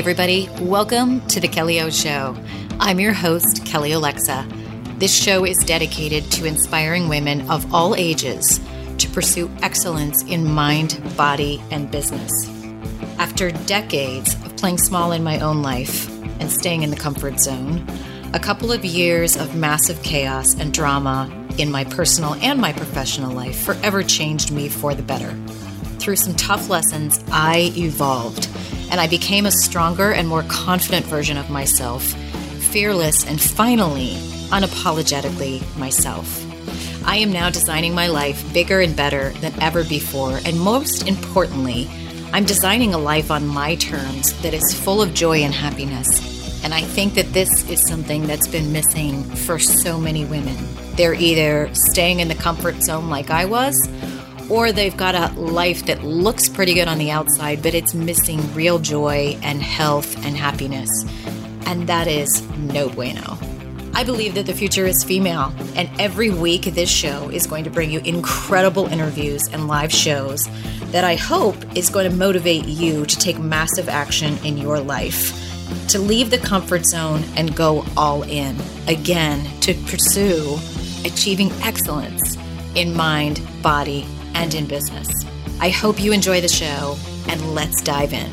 everybody. Welcome to The Kelly O Show. I'm your host, Kelly Alexa. This show is dedicated to inspiring women of all ages to pursue excellence in mind, body, and business. After decades of playing small in my own life and staying in the comfort zone, a couple of years of massive chaos and drama in my personal and my professional life forever changed me for the better. Through some tough lessons, I evolved, and I became a stronger and more confident version of myself, fearless and finally, unapologetically myself. I am now designing my life bigger and better than ever before, and most importantly, I'm designing a life on my terms that is full of joy and happiness. And I think that this is something that's been missing for so many women. They're either staying in the comfort zone like I was, or they've got a life that looks pretty good on the outside, but it's missing real joy and health and happiness. And that is no bueno. I believe that the future is female, and every week this show is going to bring you incredible interviews and live shows that I hope is going to motivate you to take massive action in your life, to leave the comfort zone and go all in, again, to pursue achieving excellence in mind, body, and in business. I hope you enjoy the show, and let's dive in.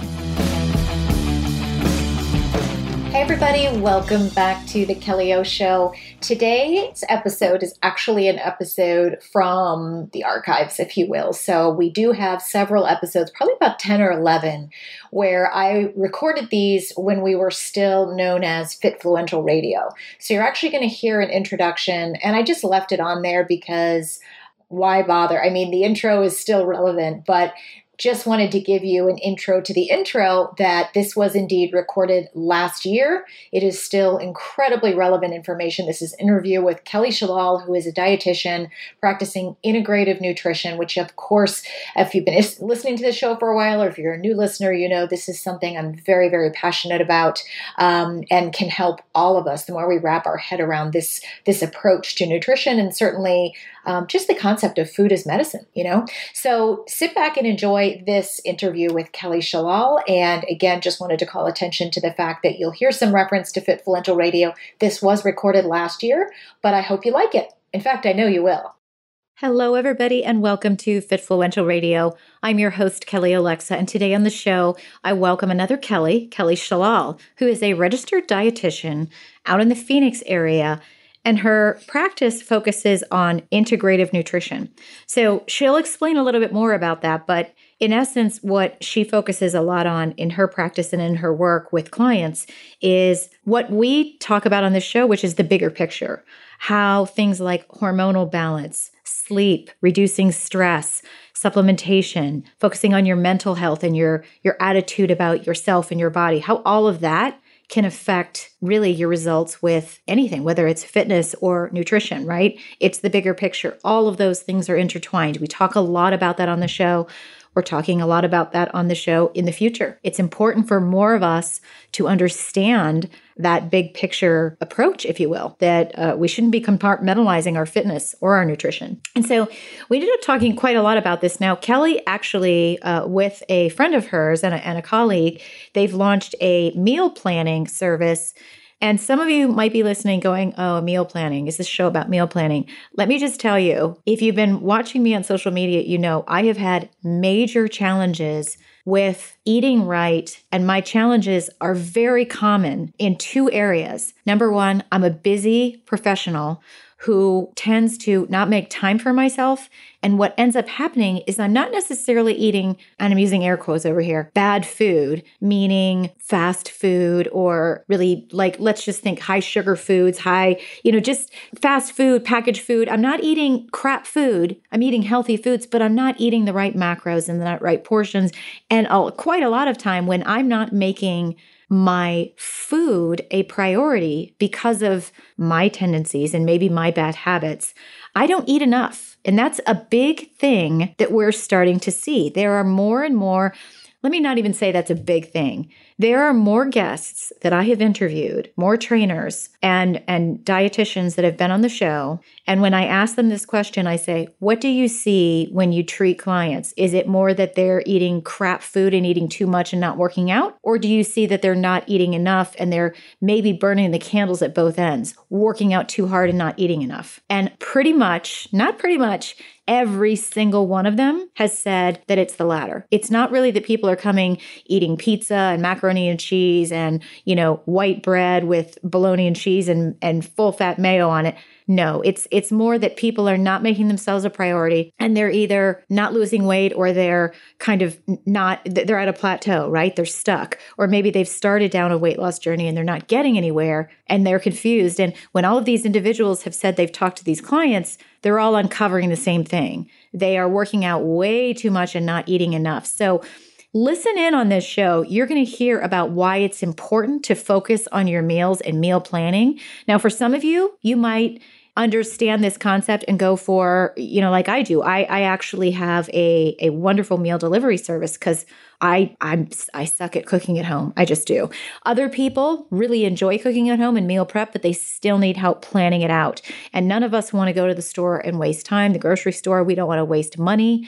Hey everybody, welcome back to the Kelly O Show. Today's episode is actually an episode from the archives, if you will. So we do have several episodes, probably about 10 or 11, where I recorded these when we were still known as Fitfluential Radio. So you're actually going to hear an introduction, and I just left it on there because why bother? I mean, the intro is still relevant, but just wanted to give you an intro to the intro that this was indeed recorded last year. It is still incredibly relevant information. This is an interview with Kelly Shalal, who is a dietitian practicing integrative nutrition, which of course, if you've been listening to the show for a while, or if you're a new listener, you know this is something I'm very, very passionate about and can help all of us the more we wrap our head around this approach to nutrition, and certainly just the concept of food as medicine, you know? So sit back and enjoy this interview with Kelly Shalal. And again, just wanted to call attention to the fact that you'll hear some reference to Fitfluential Radio. This was recorded last year, but I hope you like it. In fact, I know you will. Hello, everybody, and welcome to Fitfluential Radio. I'm your host, Kelly Alexa, and today on the show, I welcome another Kelly Shalal, who is a registered dietitian out in the Phoenix area, and her practice focuses on integrative nutrition. So she'll explain a little bit more about that, but in essence, what she focuses a lot on in her practice and in her work with clients is what we talk about on this show, which is the bigger picture, how things like hormonal balance, sleep, reducing stress, supplementation, focusing on your mental health and your attitude about yourself and your body, how all of that can affect really your results with anything, whether it's fitness or nutrition, right? It's the bigger picture. All of those things are intertwined. We talk a lot about that on the show. We're talking a lot about that on the show in the future. It's important for more of us to understand that big picture approach, if you will, that we shouldn't be compartmentalizing our fitness or our nutrition. And so we ended up talking quite a lot about this. Now, Kelly actually, with a friend of hers and a colleague, they've launched a meal planning service. And some of you might be listening going, oh, meal planning. Is this show about meal planning? Let me just tell you, if you've been watching me on social media, you know I have had major challenges with eating right. And my challenges are very common in two areas. Number one, I'm a busy professional who tends to not make time for myself. And what ends up happening is I'm not necessarily eating, and I'm using air quotes over here, bad food, meaning fast food or really like, let's just think high sugar foods, just fast food, packaged food. I'm not eating crap food. I'm eating healthy foods, but I'm not eating the right macros and the right portions. And quite a lot of time when I'm not making my food a priority because of my tendencies and maybe my bad habits, I don't eat enough. And that's a big thing that we're starting to see. There are more and more, let me not even say that's a big thing. There are more guests that I have interviewed, more trainers and dietitians that have been on the show. And when I ask them this question, I say, what do you see when you treat clients? Is it more that they're eating crap food and eating too much and not working out? Or do you see that they're not eating enough and they're maybe burning the candles at both ends, working out too hard and not eating enough? And pretty much, not pretty much, every single one of them has said that it's the latter. It's not really that people are coming eating pizza and macaroni and cheese and, white bread with bologna and cheese and full fat mayo on it. No, it's more that people are not making themselves a priority and they're either not losing weight or they're kind of they're at a plateau, right? They're stuck. Or maybe they've started down a weight loss journey and they're not getting anywhere and they're confused. And when all of these individuals have said they've talked to these clients, they're all uncovering the same thing. They are working out way too much and not eating enough. So listen in on this show. You're going to hear about why it's important to focus on your meals and meal planning. Now, for some of you, you might understand this concept and go for, like I do. I actually have a wonderful meal delivery service because I suck at cooking at home. I just do. Other people really enjoy cooking at home and meal prep, but they still need help planning it out. And none of us want to go to the store and waste time. The grocery store, we don't want to waste money.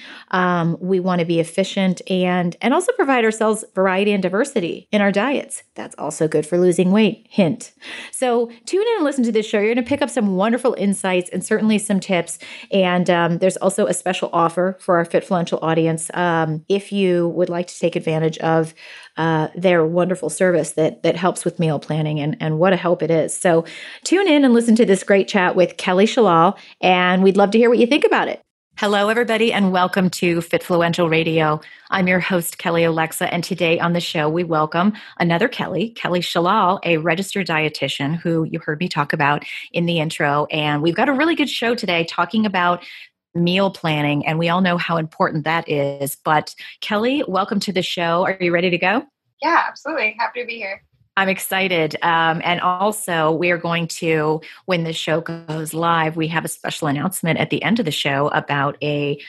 We want to be efficient and also provide ourselves variety and diversity in our diets. That's also good for losing weight. Hint. So tune in and listen to this show. You're going to pick up some wonderful insights and certainly some tips. And there's also a special offer for our Fitfluential audience. If you would like to take advantage of their wonderful service that helps with meal planning and what a help it is. So tune in and listen to this great chat with Kelly Shalal, and we'd love to hear what you think about it. Hello, everybody, and welcome to Fitfluential Radio. I'm your host, Kelly Alexa, and today on the show, we welcome another Kelly Shalal, a registered dietitian who you heard me talk about in the intro. And we've got a really good show today talking about meal planning, and we all know how important that is. But Kelly, welcome to the show. Are you ready to go? Yeah, absolutely. Happy to be here. I'm excited. And also, we are going to, when the show goes live, we have a special announcement at the end of the show about a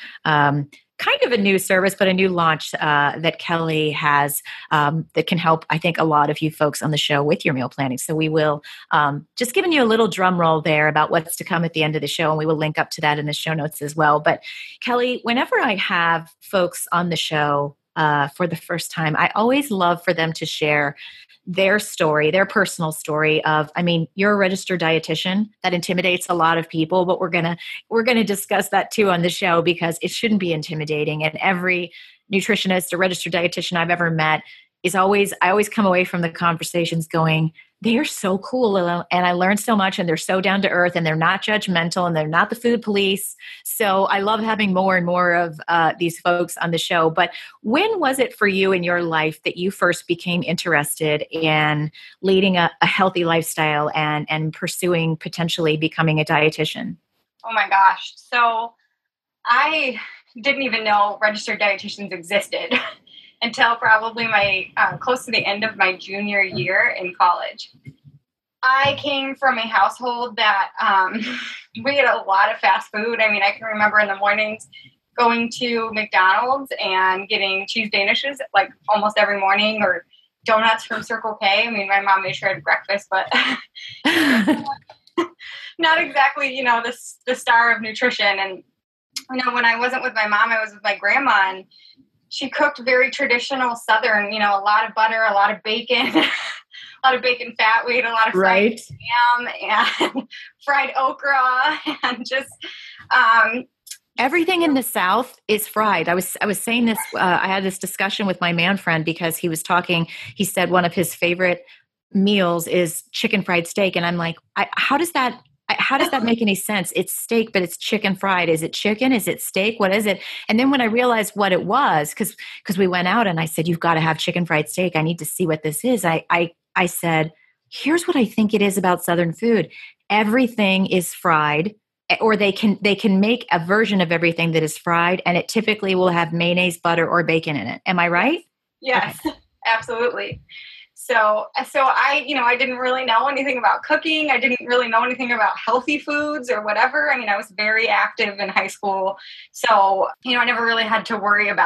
kind of a new service, but a new launch that Kelly has that can help, I think, a lot of you folks on the show with your meal planning. So we will just giving you a little drum roll there about what's to come at the end of the show, and we will link up to that in the show notes as well. But Kelly, whenever I have folks on the show for the first time, I always love for them to share their story, their personal story of, you're a registered dietitian. That intimidates a lot of people, but we're gonna discuss that too on the show because it shouldn't be intimidating. And every nutritionist or registered dietitian I've ever met I always come away from the conversations going, they're so cool and I learned so much and they're so down to earth and they're not judgmental and they're not the food police. So I love having more and more of these folks on the show. But when was it for you in your life that you first became interested in leading a healthy lifestyle and pursuing potentially becoming a dietitian? Oh my gosh. So I didn't even know registered dietitians existed until probably my close to the end of my junior year in college. I came from a household that we had a lot of fast food. I can remember in the mornings going to McDonald's and getting cheese Danishes like almost every morning, or donuts from Circle K. My mom made sure I had breakfast, but not exactly, the star of nutrition. And when I wasn't with my mom, I was with my grandma, and she cooked very traditional Southern, a lot of butter, a lot of bacon, a lot of bacon fat. We ate a lot of fried ham and fried okra and just everything in the South is fried. I was saying this. I had this discussion with my man friend because he was talking. He said one of his favorite meals is chicken fried steak, and I'm like, how does that make any sense? It's steak, but it's chicken fried. Is it chicken? Is it steak? What is it? And then when I realized what it was, because we went out and I said, you've got to have chicken fried steak. I need to see what this is. I said, here's what I think it is about Southern food. Everything is fried, or they can make a version of everything that is fried, and it typically will have mayonnaise, butter, or bacon in it. Am I right? Yes, okay. Absolutely. So I didn't really know anything about cooking. I didn't really know anything about healthy foods or whatever. I was very active in high school. So, I never really had to worry about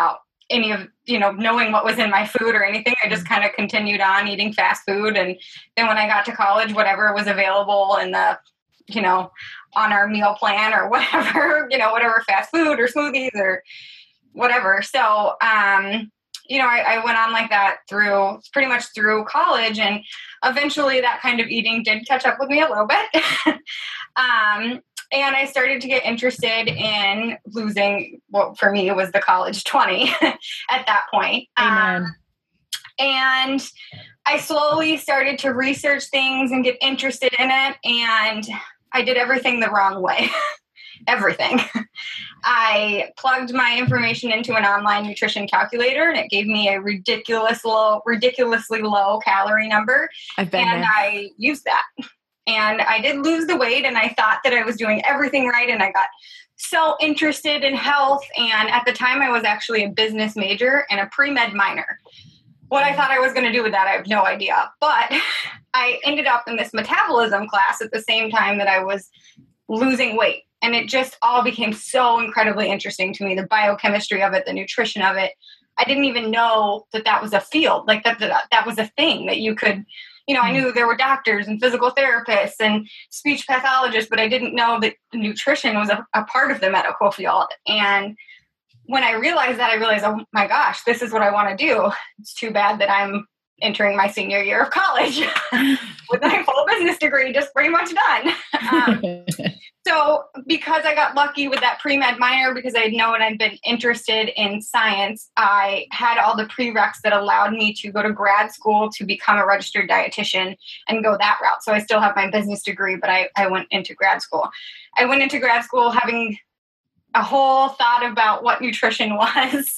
any of, knowing what was in my food or anything. I just kind of continued on eating fast food. And then when I got to college, whatever was available in the, on our meal plan or whatever, whatever fast food or smoothies or whatever. So, I went on like that pretty much through college, and eventually that kind of eating did catch up with me a little bit. And I started to get interested in losing what for me was the college 20 at that point. Amen. And I slowly started to research things and get interested in it. And I did everything the wrong way. Everything. I plugged my information into an online nutrition calculator, and it gave me a ridiculously low calorie number. I've been there. I used that. And I did lose the weight, and I thought that I was doing everything right, and I got so interested in health. And at the time, I was actually a business major and a pre-med minor. What I thought I was going to do with that, I have no idea. But I ended up in this metabolism class at the same time that I was losing weight. And it just all became so incredibly interesting to me, the biochemistry of it, the nutrition of it. I didn't even know that was a field, like that was a thing that you could, I knew there were doctors and physical therapists and speech pathologists, but I didn't know that nutrition was a part of the medical field. And when I realized that, I realized, oh my gosh, this is what I want to do. It's too bad that I'm entering my senior year of college with my full business degree just pretty much done. So because I got lucky with that pre-med minor, because I had known I'd been interested in science, I had all the prereqs that allowed me to go to grad school to become a registered dietitian and go that route. So I still have my business degree, but I went into grad school. I went into grad school having a whole thought about what nutrition was.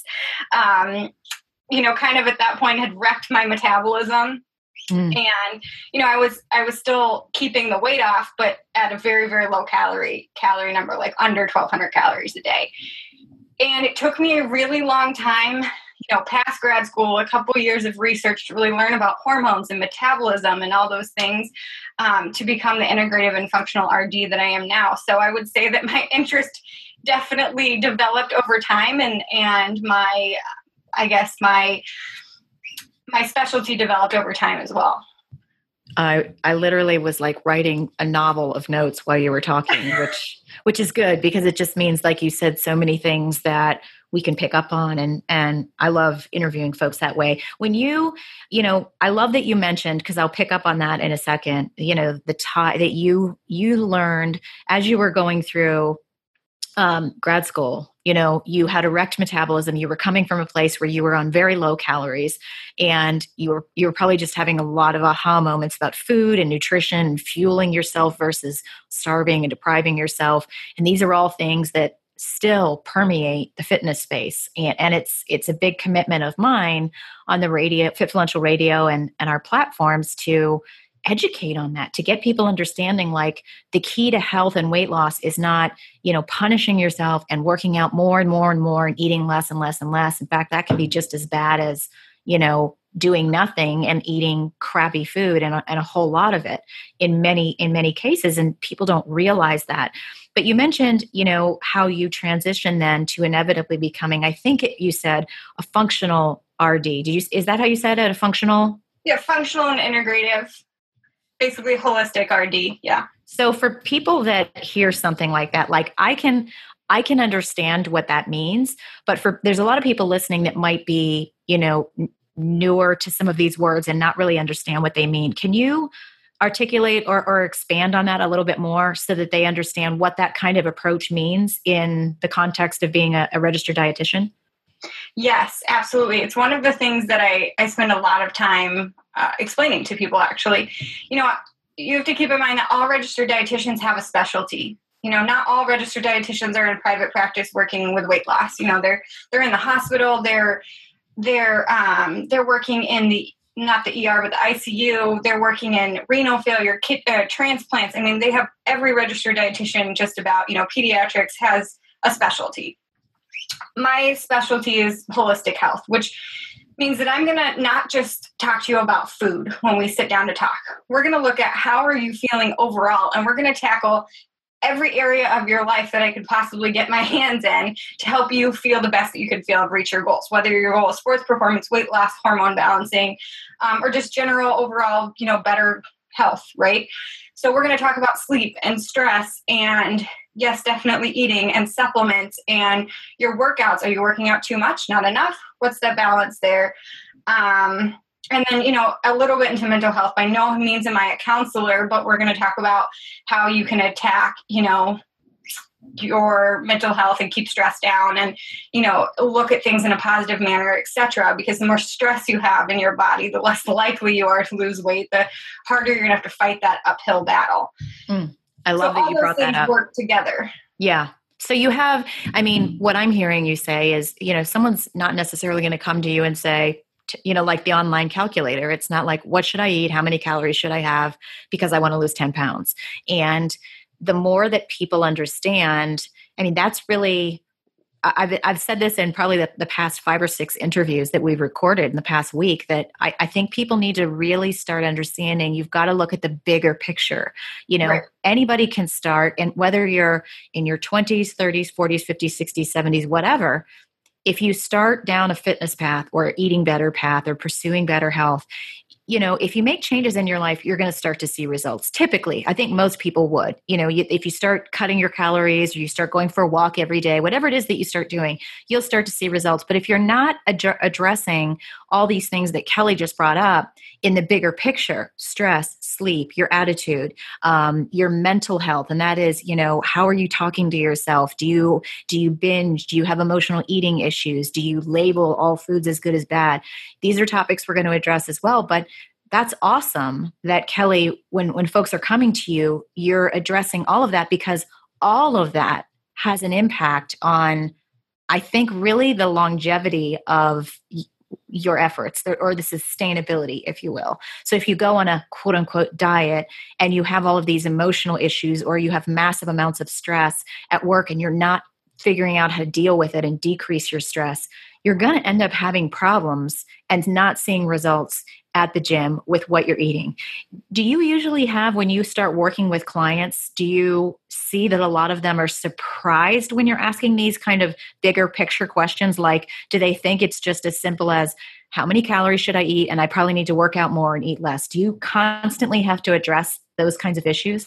Kind of at that point had wrecked my metabolism. And, I was still keeping the weight off, but at a very, very low calorie number, like under 1,200 calories a day. And it took me a really long time, past grad school, a couple years of research to really learn about hormones and metabolism and all those things, to become the integrative and functional RD that I am now. So I would say that my interest definitely developed over time, and my specialty developed over time as well. I literally was like writing a novel of notes while you were talking, which is good, because it just means, like you said, so many things that we can pick up on. And I love interviewing folks that way. When I love that you mentioned, because I'll pick up on that in a second, the tie that you learned as you were going through grad school. You had erect metabolism. You were coming from a place where you were on very low calories, and you were probably just having a lot of aha moments about food and nutrition and fueling yourself versus starving and depriving yourself. And these are all things that still permeate the fitness space. And it's a big commitment of mine on the radio, Fitfluential Radio, and our platforms to educate on that, to get people understanding, like, the key to health and weight loss is not, punishing yourself and working out more and more and more and eating less and less and less. In fact, that can be just as bad as, doing nothing and eating crappy food, and a whole lot of it in many cases. And people don't realize that. But you mentioned, how you transition then to inevitably becoming, I think you said, a functional RD. Is that how you said it? A functional? Yeah, functional and integrative. Basically holistic RD. Yeah. So for people that hear something like that, like I can understand what that means, but there's a lot of people listening that might be, newer to some of these words and not really understand what they mean. Can you articulate or expand on that a little bit more so that they understand what that kind of approach means in the context of being a registered dietitian? Yes, absolutely. It's one of the things that I spend a lot of time explaining to people, actually. You have to keep in mind that all registered dietitians have a specialty. Not all registered dietitians are in private practice working with weight loss. They're in the hospital. They're working in not the ER, but the ICU. They're working in renal failure, transplants. I mean, they have every registered dietitian, just about, pediatrics has a specialty. My specialty is holistic health, which means that I'm going to not just talk to you about food when we sit down to talk. We're going to look at how are you feeling overall, and we're going to tackle every area of your life that I could possibly get my hands in to help you feel the best that you could feel and reach your goals, whether your goal is sports performance, weight loss, hormone balancing, or just general overall, better health, right? So we're going to talk about sleep and stress and yes, definitely eating and supplements and your workouts. Are you working out too much? Not enough? What's the balance there? And then, a little bit into mental health. By no means am I a counselor, but we're going to talk about how you can attack, your mental health and keep stress down and, look at things in a positive manner, etc. Because the more stress you have in your body, the less likely you are to lose weight, the harder you're going to have to fight that uphill battle. I love that you brought that up. Work together. Yeah. So you have, what I'm hearing you say is, someone's not necessarily going to come to you and say, like the online calculator. It's not like, what should I eat? How many calories should I have? Because I want to lose 10 pounds. And the more that people understand, that's really, I've said this in probably the past 5 or 6 interviews that we've recorded in the past week, that I think people need to really start understanding you've got to look at the bigger picture. Right. Anybody can start, and whether you're in your 20s, 30s, 40s, 50s, 60s, 70s, whatever, if you start down a fitness path or eating better path or pursuing better health, if you make changes in your life, you're going to start to see results. Typically, I think most people would. If you start cutting your calories or you start going for a walk every day, whatever it is that you start doing, you'll start to see results. But if you're not addressing all these things that Kelly just brought up in the bigger picture, stress, sleep, your attitude, your mental health, and that is, how are you talking to yourself? Do you binge? Do you have emotional eating issues? Do you label all foods as good as bad? These are topics we're going to address as well. But that's awesome that Kelly, when folks are coming to you, you're addressing all of that, because all of that has an impact on, I think, really the longevity of your efforts, or the sustainability, if you will. So if you go on a quote unquote diet and you have all of these emotional issues, or you have massive amounts of stress at work and you're not figuring out how to deal with it and decrease your stress, you're going to end up having problems and not seeing results at the gym with what you're eating. Do you usually have, when you start working with clients, do you see that a lot of them are surprised when you're asking these kind of bigger picture questions? Like, do they think it's just as simple as, how many calories should I eat? And I probably need to work out more and eat less. Do you constantly have to address those kinds of issues?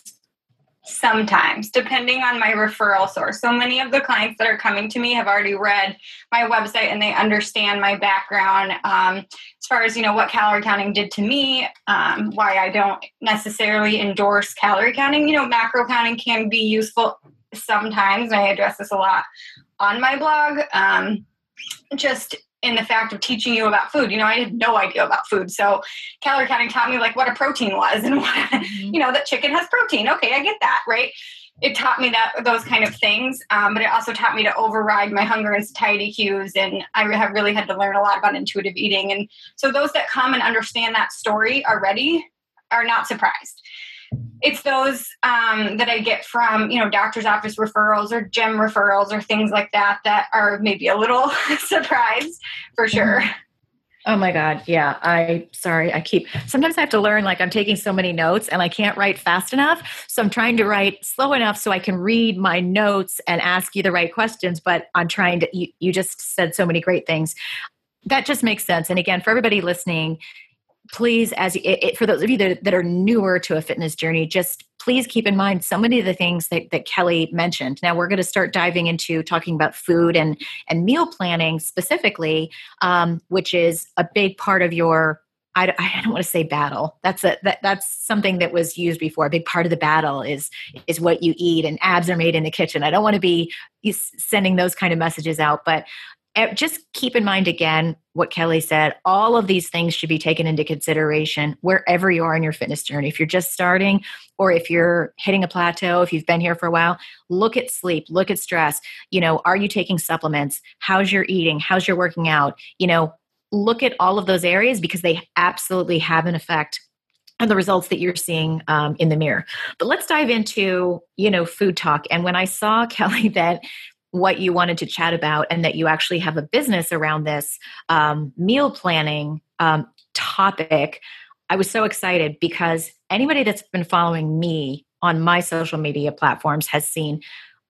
Sometimes, depending on my referral source. So many of the clients that are coming to me have already read my website and they understand my background as far as, what calorie counting did to me, why I don't necessarily endorse calorie counting. Macro counting can be useful sometimes, and I address this a lot on my blog. Just in the fact of teaching you about food. I had no idea about food. So calorie counting taught me what a protein was and what, that chicken has protein. Okay, I get that, right? It taught me those kind of things. But it also taught me to override my hunger and satiety cues. And I have really had to learn a lot about intuitive eating. And so those that come and understand that story already are not surprised. It's those that I get from, doctor's office referrals or gym referrals or things like that are maybe a little surprised, for sure. Oh my God. Yeah. Sometimes I have to learn, I'm taking so many notes and I can't write fast enough. So I'm trying to write slow enough so I can read my notes and ask you the right questions. But I'm trying to, you just said so many great things. That just makes sense. And again, for everybody listening, please, for those of you that are newer to a fitness journey, just please keep in mind so many of the things that Kelly mentioned. Now we're going to start diving into talking about food and meal planning specifically, which is a big part of your, I don't want to say battle. That's something that was used before. A big part of the battle is what you eat, and abs are made in the kitchen. I don't want to be sending those kind of messages out, but just keep in mind, again, what Kelly said. All of these things should be taken into consideration wherever you are in your fitness journey. If you're just starting, or if you're hitting a plateau, if you've been here for a while, look at sleep, look at stress. Are you taking supplements? How's your eating? How's your working out? Look at all of those areas, because they absolutely have an effect on the results that you're seeing in the mirror. But let's dive into, food talk. And when I saw, Kelly, that what you wanted to chat about, and that you actually have a business around this meal planning topic, I was so excited, because anybody that's been following me on my social media platforms has seen,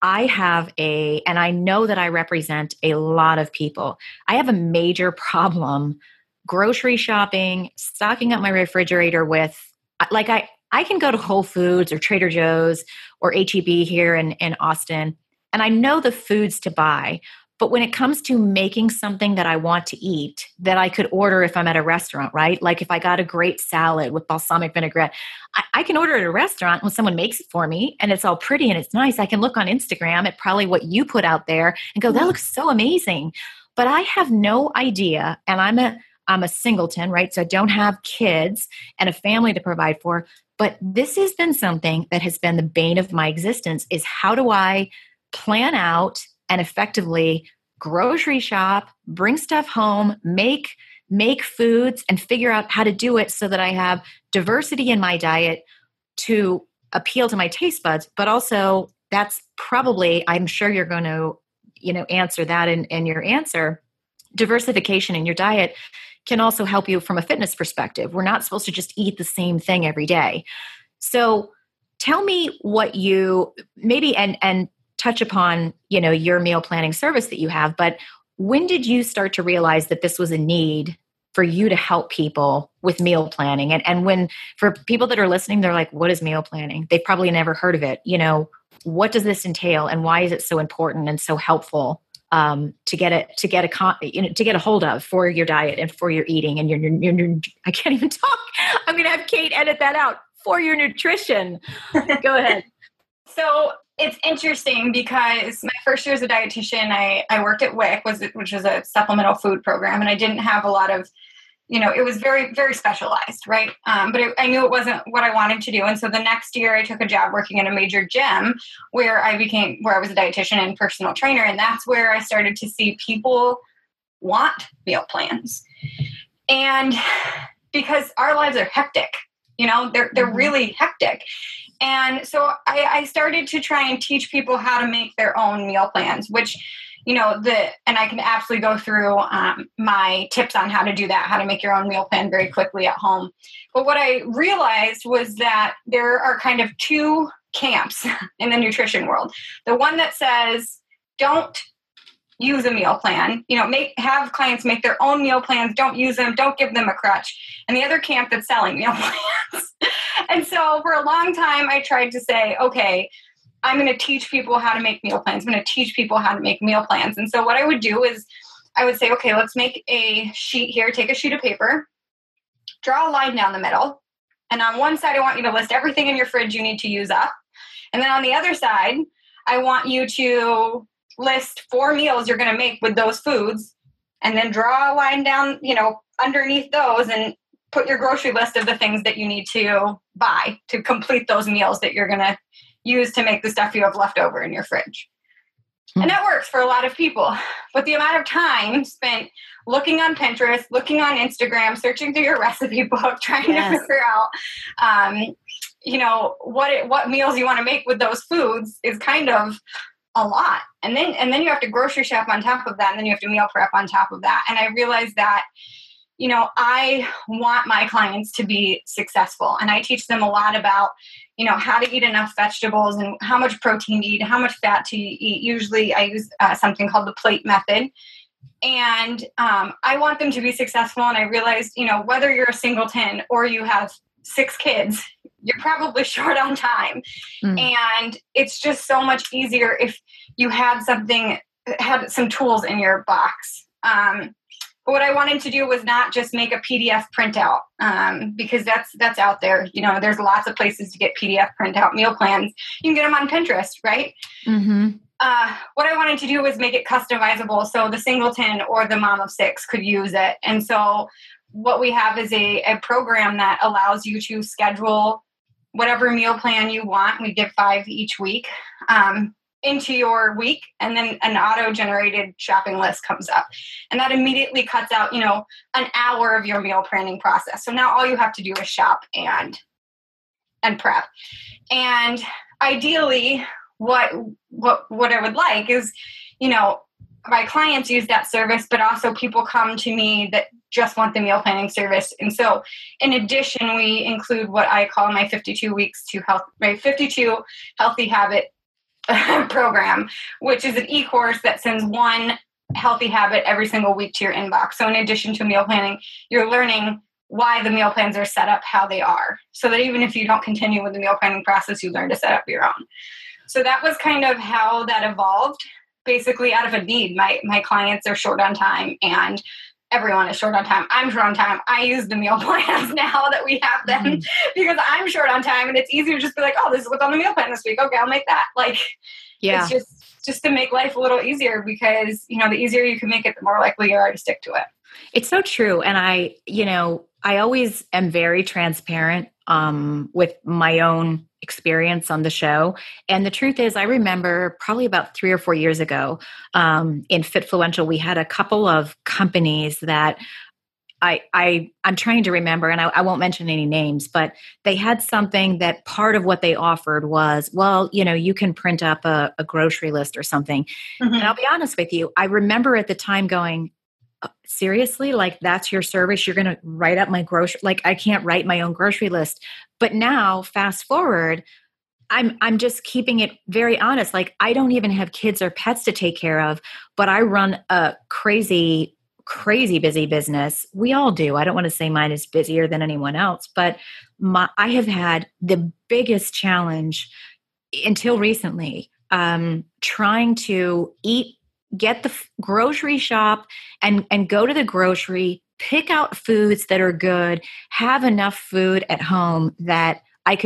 and I know that I represent a lot of people. I have a major problem grocery shopping, stocking up my refrigerator with, like, I can go to Whole Foods or Trader Joe's or HEB here in Austin, and I know the foods to buy. But when it comes to making something that I want to eat that I could order if I'm at a restaurant, right? Like if I got a great salad with balsamic vinaigrette, I can order at a restaurant when someone makes it for me and it's all pretty and it's nice. I can look on Instagram at probably what you put out there and go, that looks so amazing. But I have no idea. And I'm a singleton, right? So I don't have kids and a family to provide for. But this has been something that has been the bane of my existence, is how do I plan out and effectively grocery shop, bring stuff home, make foods, and figure out how to do it so that I have diversity in my diet to appeal to my taste buds. But also, that's probably, I'm sure you're going to, answer that in your answer. Diversification in your diet can also help you from a fitness perspective. We're not supposed to just eat the same thing every day. So tell me what you maybe, and touch upon, your meal planning service that you have, but when did you start to realize that this was a need for you to help people with meal planning? And when, for people that are listening, they're like, what is meal planning? They've probably never heard of it. What does this entail and why is it so important and so helpful to get a hold of for your diet and for your eating and your I can't even talk. I'm going to have Kate edit that out, for your nutrition. Go ahead. So it's interesting because my first year as a dietitian, I worked at WIC, which was a supplemental food program, and I didn't have a lot of, it was very, very specialized, right? But I knew it wasn't what I wanted to do. And so the next year I took a job working in a major gym where I was a dietitian and personal trainer. And that's where I started to see people want meal plans. And because our lives are hectic, they're really hectic. And so I started to try and teach people how to make their own meal plans, which, and I can absolutely go through my tips on how to do that, how to make your own meal plan very quickly at home. But what I realized was that there are kind of two camps in the nutrition world. The one that says, don't use a meal plan, have clients make their own meal plans, don't use them, don't give them a crutch. And the other camp that's selling meal plans. And so for a long time, I tried to say, okay, I'm going to teach people how to make meal plans. I'm going to teach people how to make meal plans. And so what I would do is I would say, okay, let's make a sheet here. Take a sheet of paper, draw a line down the middle. And on one side, I want you to list everything in your fridge you need to use up. And then on the other side, I want you to list 4 meals you're going to make with those foods, and then draw a line down, underneath those and put your grocery list of the things that you need to buy to complete those meals that you're going to use to make the stuff you have left over in your fridge. And that works for a lot of people. But the amount of time spent looking on Pinterest, looking on Instagram, searching through your recipe book, trying to figure out, what meals you want to make with those foods is kind of a lot. And then you have to grocery shop on top of that. And then you have to meal prep on top of that. And I realized that, I want my clients to be successful. And I teach them a lot about, how to eat enough vegetables and how much protein to eat, how much fat to eat. Usually I use something called the plate method. And I want them to be successful. And I realized, whether you're a singleton or you have 6 kids, you're probably short on time. And it's just so much easier if you had some tools in your box. But what I wanted to do was not just make a PDF printout, because that's out there. There's lots of places to get PDF printout meal plans. You can get them on Pinterest, right? Mm-hmm. What I wanted to do was make it customizable so the singleton or the mom of 6 could use it. And so what we have is a program that allows you to schedule whatever meal plan you want. We give 5 each week into your week, and then an auto-generated shopping list comes up. And that immediately cuts out, an hour of your meal planning process. So now all you have to do is shop and prep. And ideally, what I would like is, my clients use that service, but also people come to me that just want the meal planning service. And so in addition, we include what I call my 52 weeks to health, my 52 healthy habit program, which is an e-course that sends one healthy habit every single week to your inbox. So in addition to meal planning, you're learning why the meal plans are set up how they are, so that even if you don't continue with the meal planning process, you learn to set up your own. So that was kind of how that evolved, basically out of a need. My clients are short on time, and everyone is short on time. I'm short on time. I use the meal plans now that we have them because I'm short on time, and it's easier to just be like, oh, this is what's on the meal plan this week. Okay, I'll make that. Like, it's just to make life a little easier, because, the easier you can make it, the more likely you are to stick to it. It's so true. And I always am very transparent with my own experience on the show. And the truth is, I remember probably about 3 or 4 years ago in Fitfluential, we had a couple of companies that I'm trying to remember, and I won't mention any names, but they had something that part of what they offered was, well, you can print up a grocery list or something. Mm-hmm. And I'll be honest with you, I remember at the time going, seriously, like, that's your service? You're going to write up my grocery? Like, I can't write my own grocery list. But now, fast forward, I'm just keeping it very honest. Like, I don't even have kids or pets to take care of, but I run a crazy busy business. We all do. I don't want to say mine is busier than anyone else, but I have had the biggest challenge until recently, trying to get the grocery shop and go to the grocery, pick out foods that are good, have enough food at home that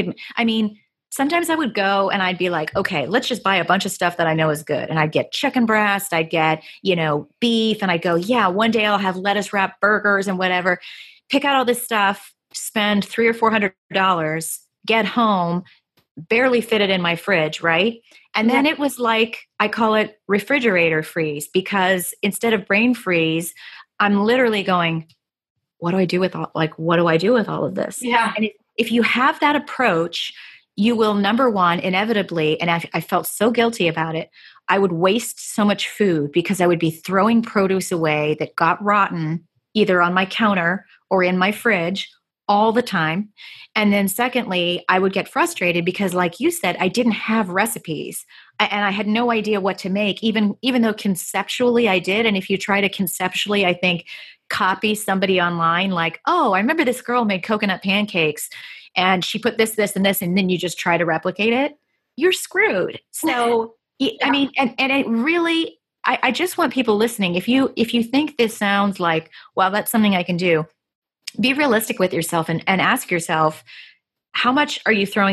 sometimes I would go and I'd be like, okay, let's just buy a bunch of stuff that I know is good. And I'd get chicken breast, I'd get, beef. And I'd go, yeah, one day I'll have lettuce wrap burgers and whatever, pick out all this stuff, spend $300 or $400, get home, barely fit it in my fridge. Right. And then it was like, I call it refrigerator freeze, because instead of brain freeze, I'm literally going, what do I do with all of this? Yeah. And if you have that approach, you will, number one, inevitably, and I felt so guilty about it, I would waste so much food because I would be throwing produce away that got rotten either on my counter or in my fridge all the time. And then secondly, I would get frustrated because, like you said, I didn't have recipes and I had no idea what to make, even though conceptually I did. And if you try to conceptually, I think, copy somebody online, like, oh, I remember this girl made coconut pancakes and she put this, and this, and then you just try to replicate it, you're screwed. So, I mean, and it really, I just want people listening, if you think this sounds like, well, that's something I can do, be realistic with yourself and ask yourself, how much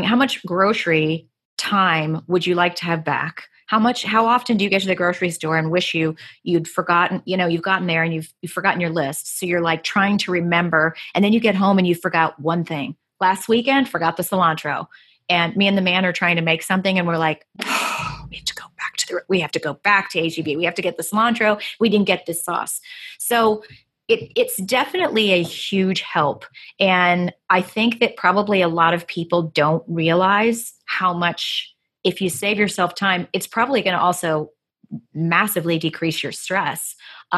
grocery time would you like to have back? How often do you get to the grocery store and wish you'd forgotten, you've gotten there and you've forgotten your list. So you're like trying to remember, and then you get home and you forgot one thing. Last weekend, forgot the cilantro. And me and the man are trying to make something and we're like, oh, we have to go back to HEB. We have to get the cilantro. We didn't get this sauce. So it's definitely a huge help. And I think that probably a lot of people don't realize how much, if you save yourself time, it's probably going to also massively decrease your stress.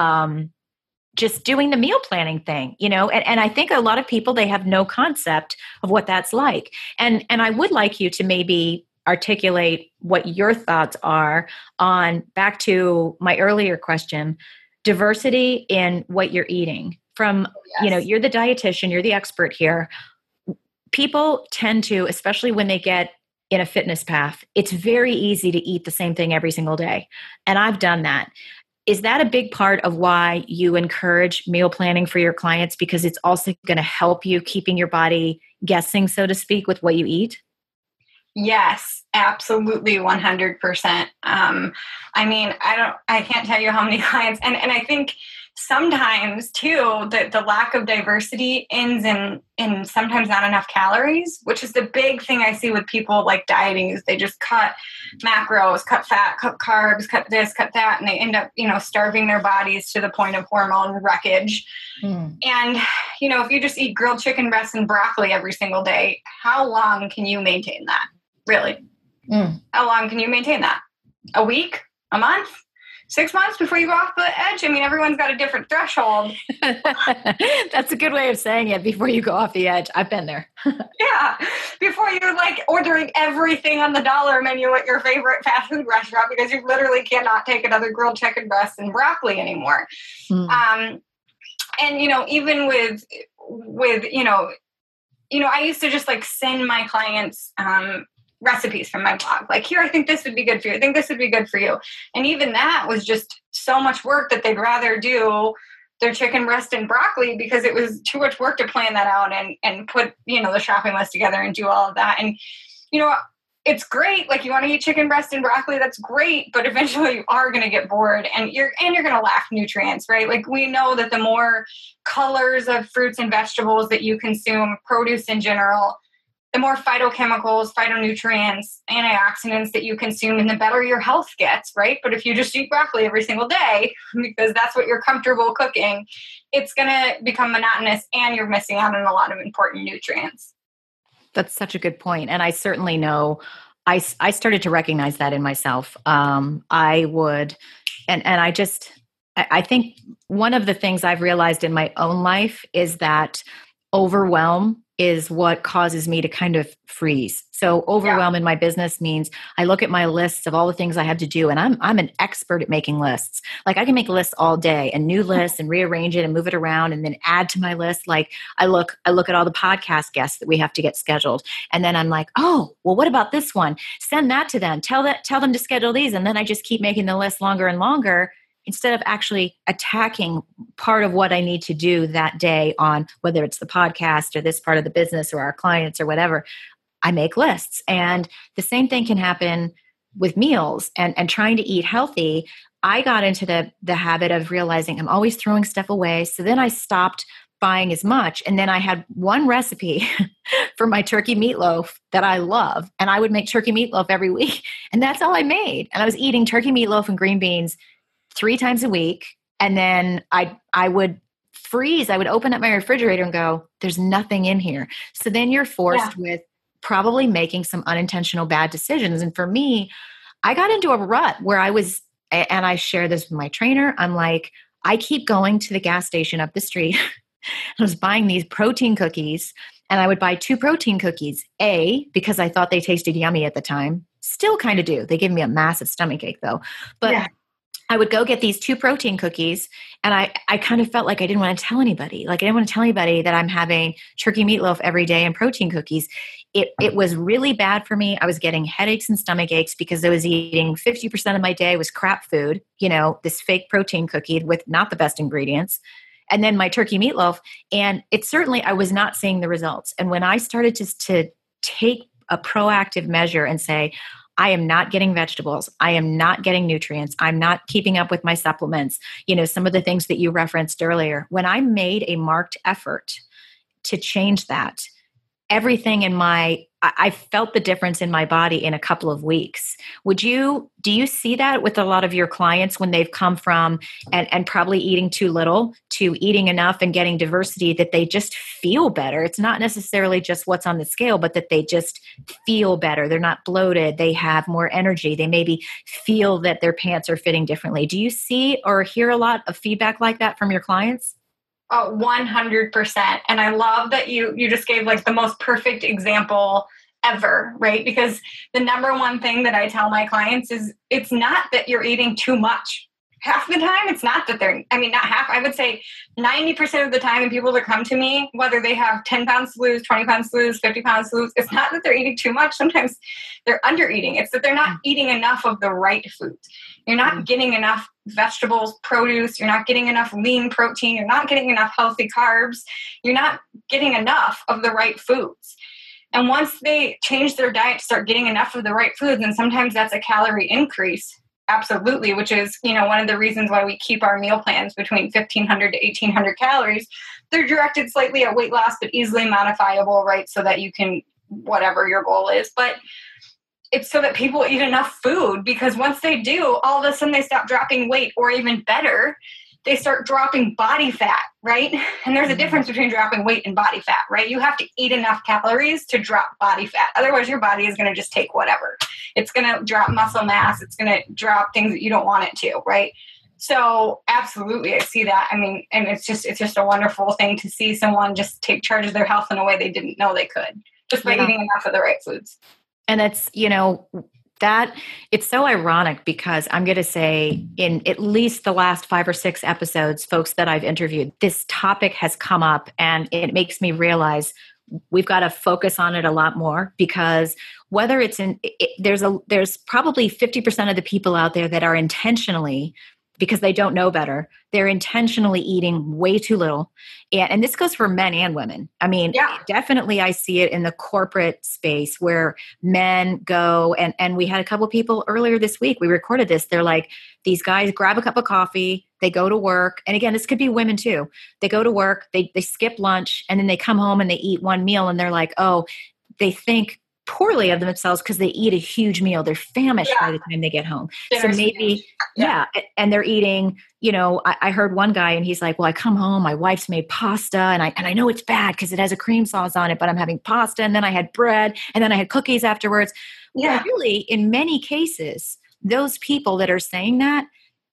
Just doing the meal planning thing, and I think a lot of people, they have no concept of what that's like. And I would like you to maybe articulate what your thoughts are on, back to my earlier question, diversity in what you're eating from, you're the dietitian, you're the expert here. People tend to, especially when they get in a fitness path, it's very easy to eat the same thing every single day. And I've done that. Is that a big part of why you encourage meal planning for your clients? Because it's also going to help you keeping your body guessing, so to speak, with what you eat? Yes, absolutely. 100%. I can't tell you how many clients, and I think sometimes too, the lack of diversity ends in sometimes not enough calories, which is the big thing I see with people like dieting, is they just cut macros, cut fat, cut carbs, cut this, cut that, and they end up, starving their bodies to the point of hormone wreckage. And, if you just eat grilled chicken breasts and broccoli every single day, how long can you maintain that? Really? How long can you maintain that? A week? A month? 6 months before you go off the edge? I mean, everyone's got a different threshold. That's a good way of saying it, before you go off the edge. I've been there. Yeah. Before you're like ordering everything on the dollar menu at your favorite fast food restaurant because you literally cannot take another grilled chicken breast and broccoli anymore. And, even with, I used to just like send my clients, recipes from my blog. Like, here, I think this would be good for you. I think this would be good for you. And even that was just so much work that they'd rather do their chicken breast and broccoli because it was too much work to plan that out and put, the shopping list together and do all of that. And, it's great. Like, you want to eat chicken breast and broccoli, that's great. But eventually you are going to get bored and you're going to lack nutrients, right? Like, we know that the more colors of fruits and vegetables that you consume, produce in general, the more phytochemicals, phytonutrients, antioxidants that you consume, and the better your health gets, right? But if you just eat broccoli every single day, because that's what you're comfortable cooking, it's going to become monotonous and you're missing out on a lot of important nutrients. That's such a good point. And I certainly know I started to recognize that in myself. I would, and I think one of the things I've realized in my own life is that overwhelm is what causes me to kind of freeze. So overwhelm in my business means I look at my lists of all the things I have to do, and I'm an expert at making lists. Like, I can make lists all day, and new lists, and rearrange it and move it around and then add to my list. Like, I look at all the podcast guests that we have to get scheduled. And then I'm like, oh, well, what about this one? Send that to them. Tell them to schedule these. And then I just keep making the list longer and longer, instead of actually attacking part of what I need to do that day on whether it's the podcast or this part of the business or our clients or whatever. I make lists. And the same thing can happen with meals and trying to eat healthy. I got into the habit of realizing I'm always throwing stuff away. So then I stopped buying as much. And then I had one recipe for my turkey meatloaf that I love. And I would make turkey meatloaf every week. And that's all I made. And I was eating turkey meatloaf and green beans 3 times a week. And then I would freeze. I would open up my refrigerator and go, there's nothing in here. So then you're forced with probably making some unintentional bad decisions. And for me, I got into a rut where I was, and I share this with my trainer. I'm like, I keep going to the gas station up the street. I was buying these protein cookies, and I would buy 2 protein cookies, because I thought they tasted yummy at the time. Still kind of do. They give me a massive stomach ache though. But I would go get these 2 protein cookies, and I kind of felt like I didn't want to tell anybody. Like, I didn't want to tell anybody that I'm having turkey meatloaf every day and protein cookies. It was really bad for me. I was getting headaches and stomach aches because I was eating 50% of my day was crap food, this fake protein cookie with not the best ingredients, and then my turkey meatloaf. And it certainly, I was not seeing the results. And when I started to take a proactive measure and say, I am not getting vegetables. I am not getting nutrients. I'm not keeping up with my supplements. Some of the things that you referenced earlier. When I made a marked effort to change that, everything I felt the difference in my body in a couple of weeks. Do you see that with a lot of your clients when they've come from and probably eating too little to eating enough and getting diversity, that they just feel better? It's not necessarily just what's on the scale, but that they just feel better. They're not bloated. They have more energy. They maybe feel that their pants are fitting differently. Do you see or hear a lot of feedback like that from your clients? Oh, 100%. And I love that you just gave like the most perfect example ever, right? Because the number one thing that I tell my clients is it's not that you're eating too much. Half the time, it's not that not half, I would say 90% of the time, and people that come to me, whether they have 10 pounds to lose, 20 pounds to lose, 50 pounds to lose, it's not that they're eating too much. Sometimes they're under eating. It's that they're not eating enough of the right foods. You're not getting enough vegetables, produce. You're not getting enough lean protein. You're not getting enough healthy carbs. You're not getting enough of the right foods. And once they change their diet to start getting enough of the right foods, and sometimes that's a calorie increase, absolutely, which is, one of the reasons why we keep our meal plans between 1,500 to 1,800 calories. They're directed slightly at weight loss, but easily modifiable, right? So that you can, whatever your goal is. But it's so that people eat enough food, because once they do, all of a sudden they stop dropping weight, or even better, they start dropping body fat, right? And there's a difference between dropping weight and body fat, right? You have to eat enough calories to drop body fat. Otherwise, your body is going to just take whatever. It's going to drop muscle mass. It's going to drop things that you don't want it to, right? So absolutely, I see that. I mean, and it's just a wonderful thing to see someone just take charge of their health in a way they didn't know they could, just by eating enough of the right foods. And it's, that it's so ironic because I'm going to say in at least the last 5 or 6 episodes, folks that I've interviewed, this topic has come up, and it makes me realize we've got to focus on it a lot more, because whether it's there's probably 50% of the people out there that are intentionally, because they don't know better, they're intentionally eating way too little. And this goes for men and women. I mean, definitely I see it in the corporate space where men go, and we had a couple of people earlier this week, we recorded this. They're like, these guys grab a cup of coffee, they go to work. And again, this could be women too. They go to work, they skip lunch, and then they come home and they eat one meal, and they're like, oh, they think poorly of themselves because they eat a huge meal. They're famished by the time they get home. So maybe, and they're eating, I heard one guy and he's like, well, I come home, my wife's made pasta, and I know it's bad because it has a cream sauce on it, but I'm having pasta, and then I had bread, and then I had cookies afterwards. Yeah. Well, really, in many cases, those people that are saying that,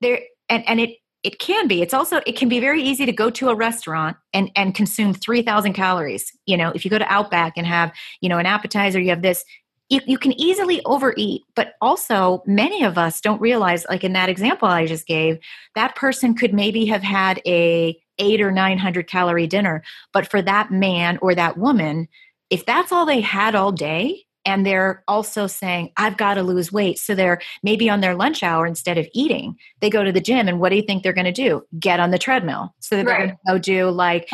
it can be. It can be very easy to go to a restaurant and consume 3,000 calories. If you go to Outback and have, an appetizer, you have this, you can easily overeat. But also many of us don't realize, like in that example I just gave, that person could maybe have had a 800 or 900 calorie dinner. But for that man or that woman, if that's all they had all day, and they're also saying, I've got to lose weight. So they're maybe on their lunch hour, instead of eating, they go to the gym. And what do you think they're going to do? Get on the treadmill. So they're going to go do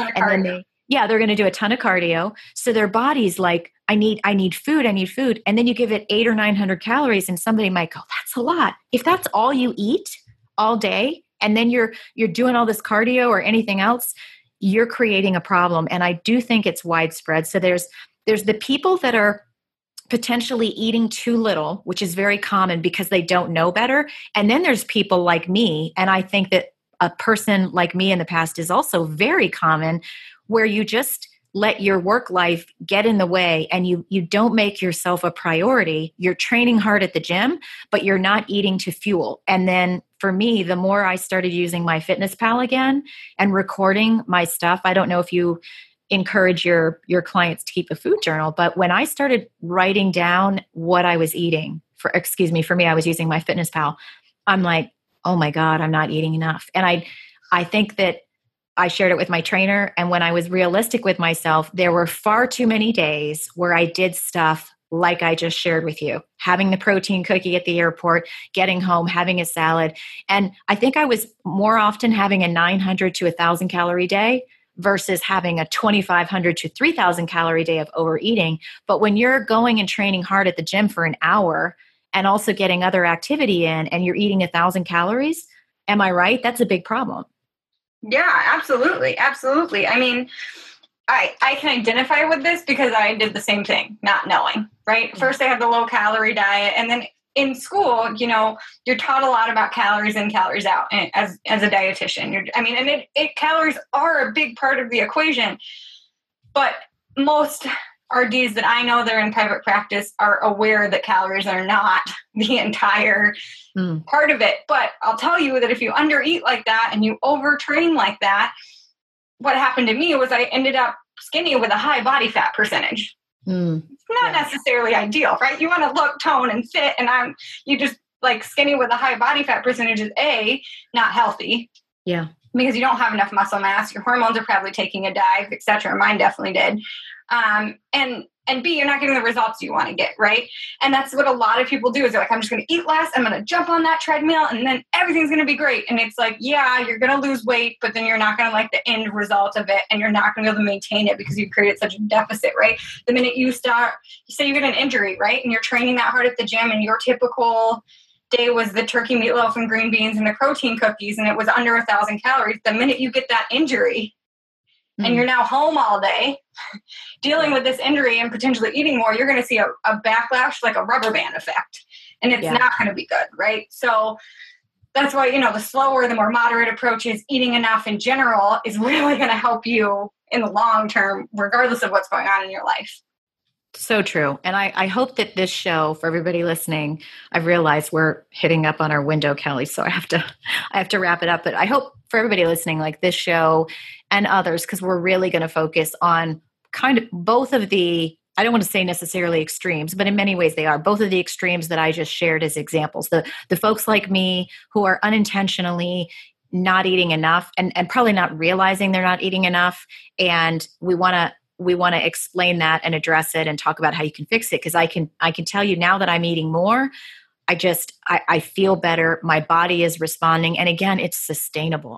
they're going to do a ton of cardio. So their body's like, I need food. And then you give it 800 or 900 calories, and somebody might go, that's a lot. If that's all you eat all day, and then you're doing all this cardio or anything else, you're creating a problem. And I do think it's widespread. So there's the people that are potentially eating too little, which is very common because they don't know better. And then there's people like me. And I think that a person like me in the past is also very common, where you just let your work life get in the way and you don't make yourself a priority. You're training hard at the gym, but you're not eating to fuel. And then for me, the more I started using MyFitnessPal again and recording my stuff, I don't know if you encourage your clients to keep a food journal, but when I started writing down what I was eating, for me, I was using MyFitnessPal. I'm like, oh my God, I'm not eating enough. And I think that I shared it with my trainer. And when I was realistic with myself, there were far too many days where I did stuff like I just shared with you, having the protein cookie at the airport, getting home, having a salad. And I think I was more often having a 900 to 1,000 calorie day versus having a 2,500 to 3,000 calorie day of overeating. But when you're going and training hard at the gym for an hour and also getting other activity in, and you're eating 1,000 calories, am I right? That's a big problem. Yeah, absolutely. Absolutely. I mean, I can identify with this because I did the same thing, not knowing, right? First I have the low calorie diet, and then in school, you're taught a lot about calories in, calories out as a dietitian. Calories are a big part of the equation, but most RDs that I know that are in private practice are aware that calories are not the entire part of it. But I'll tell you that if you undereat like that and you overtrain like that, what happened to me was I ended up skinny with a high body fat percentage. It's not necessarily ideal, right? You want to look, tone, and fit, and you just like skinny with a high body fat percentage is not healthy. Yeah. Because you don't have enough muscle mass, your hormones are probably taking a dive, etc. Mine definitely did. And B, you're not getting the results you want to get, right? And that's what a lot of people do is they're like, I'm just going to eat less, I'm going to jump on that treadmill, and then everything's going to be great. And it's like, yeah, you're going to lose weight, but then you're not going to like the end result of it, and you're not going to be able to maintain it because you've created such a deficit, right? The minute you start, say you get an injury, right? And you're training that hard at the gym, and your typical day was the turkey meatloaf and green beans and the protein cookies, and it was under 1,000 calories. The minute you get that injury, and you're now home all day dealing with this injury and potentially eating more, you're going to see a backlash, like a rubber band effect. And it's not going to be good, right? So that's why, the slower, the more moderate approaches, eating enough in general is really going to help you in the long term, regardless of what's going on in your life. So true. And I hope that this show, for everybody listening, I've realized we're hitting up on our window, Kelly, so I have to wrap it up. But I hope for everybody listening, like this show and others, because we're really going to focus on kind of both of the, I don't want to say necessarily extremes, but in many ways they are, both of the extremes that I just shared as examples. The folks like me who are unintentionally not eating enough and probably not realizing they're not eating enough. And we want to explain that and address it and talk about how you can fix it. Because I can tell you now that I'm eating more, I feel better. My body is responding. And again, it's sustainable.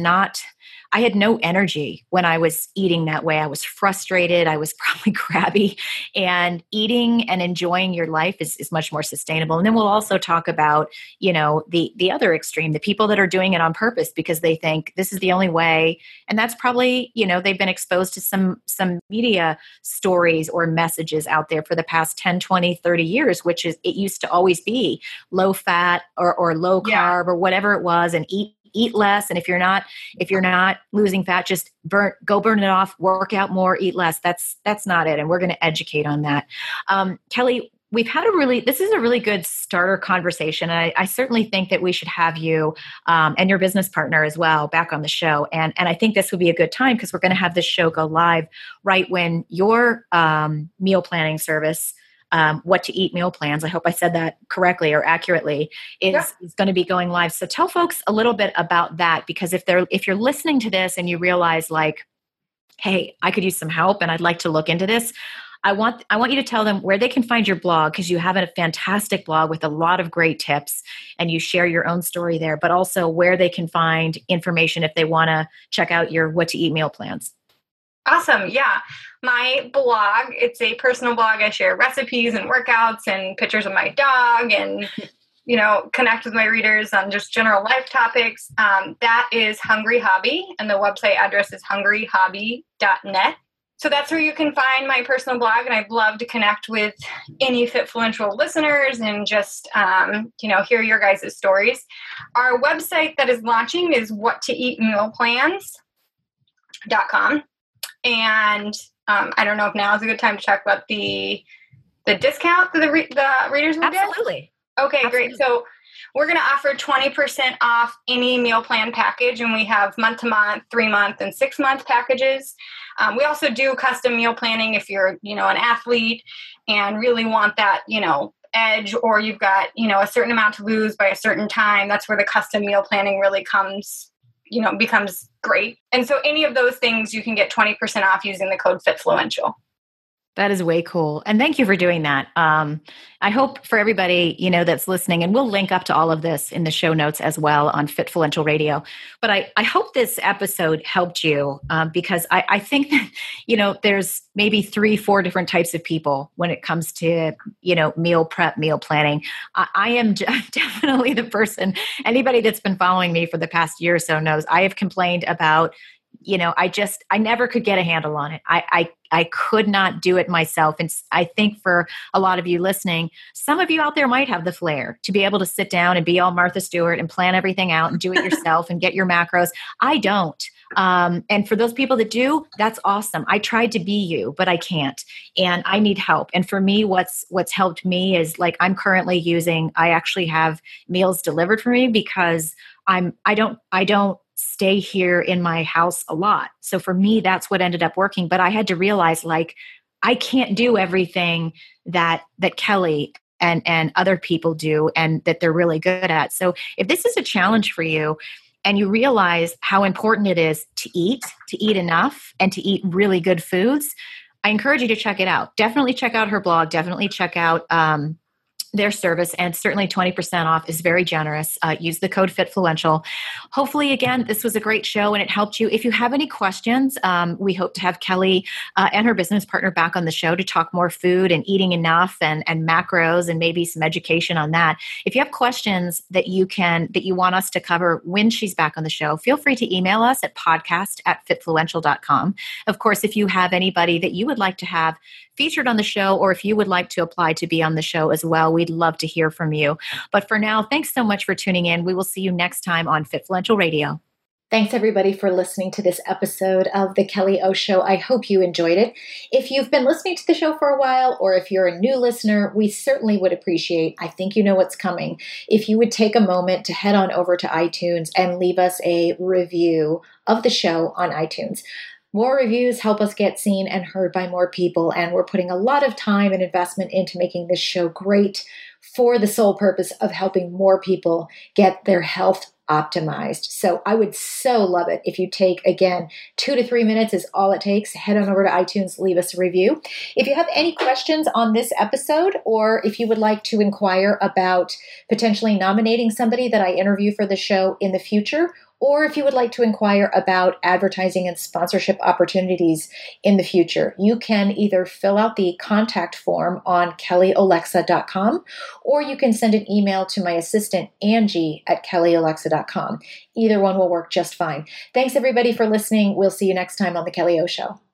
I had no energy when I was eating that way. I was frustrated. I was probably crabby, and eating and enjoying your life is much more sustainable. And then we'll also talk about, the other extreme, the people that are doing it on purpose because they think this is the only way. And that's probably, they've been exposed to some media stories or messages out there for the past 10, 20, 30 years, which is, it used to always be low fat or low carb or whatever it was, and eat less. And if you're not losing fat, just go burn it off, work out more, eat less. That's not it. And we're going to educate on that. Kelly, we've had this is a really good starter conversation. And I certainly think that we should have you and your business partner as well back on the show. And I think this would be a good time because we're going to have this show go live right when your meal planning service, What to Eat meal plans, I hope I said that correctly or accurately, is going to be going live. So tell folks a little bit about that, because if you're listening to this and you realize like, hey, I could use some help and I'd like to look into this, I want you to tell them where they can find your blog, because you have a fantastic blog with a lot of great tips and you share your own story there, but also where they can find information if they want to check out your What to Eat meal plans. Awesome. Yeah. My blog, it's a personal blog. I share recipes and workouts and pictures of my dog and, connect with my readers on just general life topics. That is Hungry Hobby, and the website address is hungryhobby.net. So that's where you can find my personal blog, and I'd love to connect with any Fitfluential listeners and just, hear your guys' stories. Our website that is launching is whatoeatmealplans.com. And I don't know if now is a good time to talk about the discount that the readers will get. Absolutely. Okay, great. So we're going to offer 20% off any meal plan package, and we have month-to-month, 3-month, and 6-month packages. We also do custom meal planning if you're, an athlete and really want that, edge, or you've got, a certain amount to lose by a certain time. That's where the custom meal planning really becomes great. And so any of those things, you can get 20% off using the code Fitfluential. That is way cool. And thank you for doing that. I hope for everybody, that's listening, and we'll link up to all of this in the show notes as well on Fitfluential Radio. But I hope this episode helped you because I think that, there's maybe 3-4 different types of people when it comes to, meal prep, meal planning. I am definitely the person, anybody that's been following me for the past year or so knows I have complained about, I never could get a handle on it. I could not do it myself. And I think for a lot of you listening, some of you out there might have the flair to be able to sit down and be all Martha Stewart and plan everything out and do it yourself and get your macros. I don't. And for those people that do, that's awesome. I tried to be you, but I can't, and I need help. And for me, what's helped me is like, I actually have meals delivered for me because I don't stay here in my house a lot. So for me, that's what ended up working. But I had to realize like, I can't do everything that Kelly and other people do and that they're really good at. So if this is a challenge for you and you realize how important it is to eat enough and to eat really good foods, I encourage you to check it out. Definitely check out her blog. Definitely check out, their service, and certainly 20% off is very generous. Use the code Fitfluential. Hopefully, again, this was a great show and it helped you. If you have any questions, we hope to have Kelly and her business partner back on the show to talk more food and eating enough and macros and maybe some education on that. If you have questions that you want us to cover when she's back on the show, feel free to email us at podcast@fitfluential.com. Of course, if you have anybody that you would like to have featured on the show, or if you would like to apply to be on the show as well, we'd love to hear from you. But for now, thanks so much for tuning in. We will see you next time on Fitfluential Radio. Thanks, everybody, for listening to this episode of The Kelly O Show. I hope you enjoyed it. If you've been listening to the show for a while, or if you're a new listener, we certainly would appreciate, I think you know what's coming, if you would take a moment to head on over to iTunes and leave us a review of the show on iTunes. More reviews help us get seen and heard by more people, and we're putting a lot of time and investment into making this show great for the sole purpose of helping more people get their health optimized. So I would so love it if you take, again, 2 to 3 minutes is all it takes. Head on over to iTunes, leave us a review. If you have any questions on this episode, or if you would like to inquire about potentially nominating somebody that I interview for the show in the future, or if you would like to inquire about advertising and sponsorship opportunities in the future, you can either fill out the contact form on kellyalexa.com, or you can send an email to my assistant, Angie, at kellyalexa.com. Either one will work just fine. Thanks, everybody, for listening. We'll see you next time on The Kelly O Show.